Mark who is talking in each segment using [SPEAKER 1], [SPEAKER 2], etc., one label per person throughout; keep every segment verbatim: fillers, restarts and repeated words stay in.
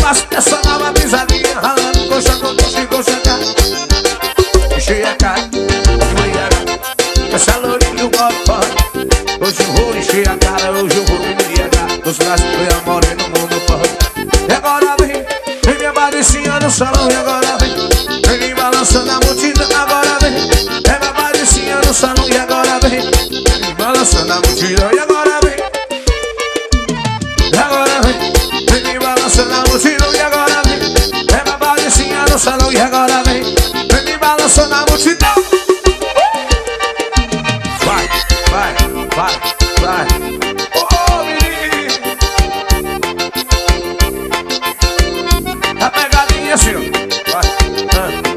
[SPEAKER 1] gosto dessa nova pisadinha, ralando coxa com coxa e coxa cá. Enchei a cara, embriagar, essa lourinha pode pode. Hoje eu vou encher a cara, hoje eu vou me embriagar. Os braços foi a morena no mundo pode. E agora vem, vem minha padecinha no salão. E agora vem, vem me balançando a multidão. Agora vem, é minha padecinha no salão. E agora vem, vem me balançando a multidão. E agora vem, e agora vem, vem me balançando a multidão. E agora vem, é minha padecinha no salão. E agora vem, vem me balançando a multidão. Vai, vai, vai, vai. Oh, menino. Tá pegadinha assim, ó. Vai, ah.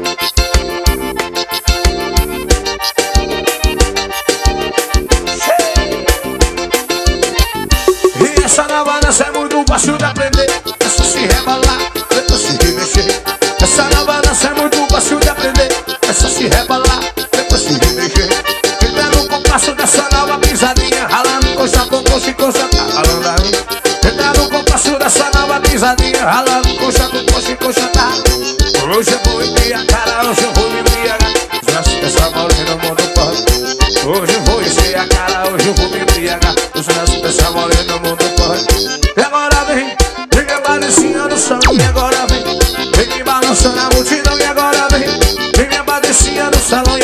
[SPEAKER 1] E essa nova dança é muito fácil de aprender. É só se rebolar, é só se remexer. Essa nova dança é muito fácil de aprender. É só se rebolar, é só se remexer. Entra no compasso dessa nova pisadinha, ralando coxa com coxa e coxa tá ralando aí. Entra no compasso dessa nova pisadinha, ralando coxa com coxa e coxa tá. Hoje eu vou encher a cara, hoje eu vou me embriagar. Os braços dessa morena no mundo pode. Hoje eu vou encher a cara, hoje eu vou me embriagar. Os braços dessa morena no mundo pode. E agora vem, vem minha padecinha no chão. E agora vem, vem me balançando a multidão. E agora vem, vem minha padecinha no salão.